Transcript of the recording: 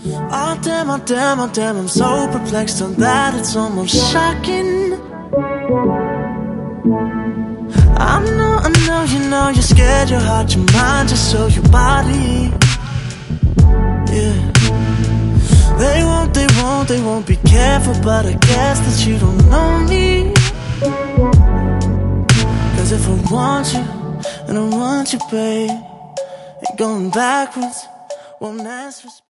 Oh damn, oh damn, oh damn, I'm so perplexed on that, it's almost shocking. I know, you know, you're scared, your heart, your mind, just so your body. Yeah. They won't be careful, but I guess that you don't know me. Cause if I want you, and I want you, babe, ain't going backwards, won't ask for